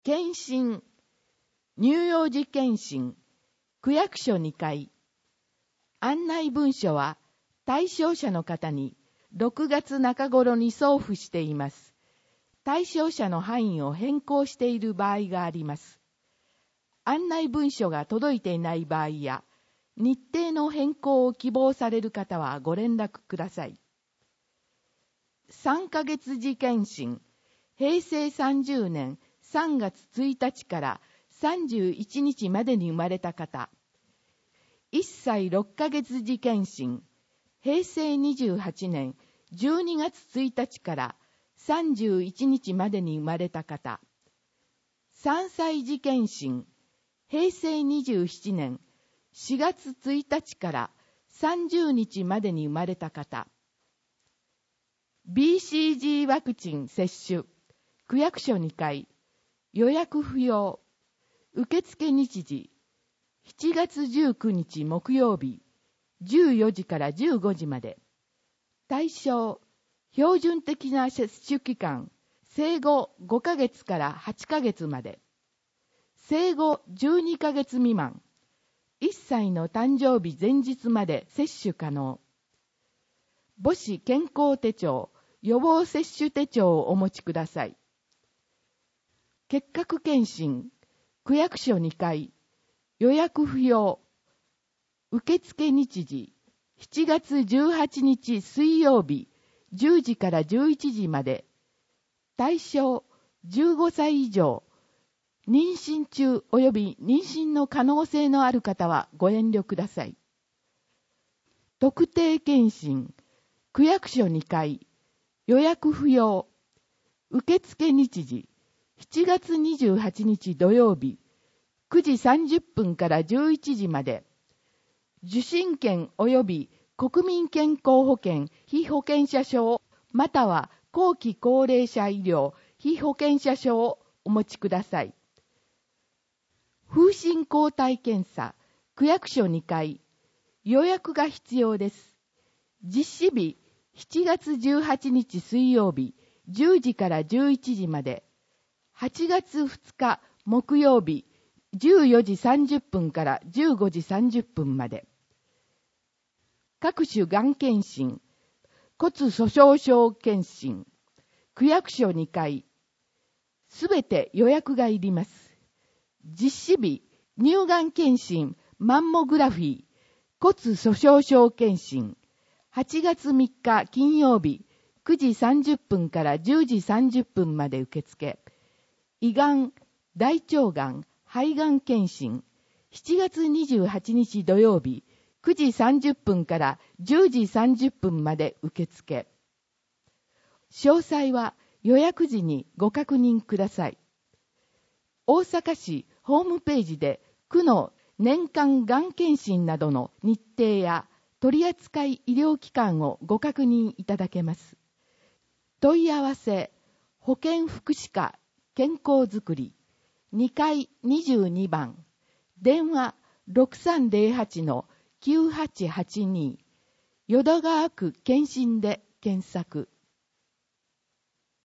検診、乳幼児検診、区役所2階。案内文書は対象者の方に6月中頃に送付しています。対象者の範囲を変更している場合があります。案内文書が届いていない場合や、日程の変更を希望される方はご連絡ください。3ヶ月次検診、平成30年3月1日から31日までに生まれた方。1歳6ヶ月次検診、平成28年12月1日から31日までに生まれた方。3歳次検診、平成27年4月1日から30日までに生まれた方。BCG ワクチン接種、区役所2階、予約不要、受付日時、7月19日木曜日、14時から15時まで。対象、標準的な接種期間、生後5ヶ月から8ヶ月まで。生後12ヶ月未満、1歳の誕生日前日まで接種可能。母子健康手帳、予防接種手帳をお持ちください。結核検診、区役所2階、予約不要、受付日時、7月18日水曜日、10時から11時まで。対象、15歳以上、妊娠中及び妊娠の可能性のある方はご遠慮ください。特定検診、区役所2階、予約不要、受付日時、7月28日土曜日、9時30分から11時まで。受診券及び国民健康保険被保険者証または後期高齢者医療被保険者証をお持ちください。風疹抗体検査、区役所2階、予約が必要です。実施日、7月18日水曜日、10時から11時まで。8月2日木曜日、14時30分から15時30分まで。各種がん検診、骨粗鬆症検診、区役所2階。すべて予約がいります。実施日、乳がん検診、マンモグラフィー、骨粗鬆症検診。8月3日金曜日、9時30分から10時30分まで受付。胃がん、大腸がん、肺がん検診。7月28日土曜日、9時30分から10時30分まで受付。詳細は予約時にご確認ください。大阪市ホームページで区の年間がん検診などの日程や取扱医療機関をご確認いただけます。問い合わせ、保健福祉課健康づくり2階22番、電話 6308-9882、淀川区検診で検索。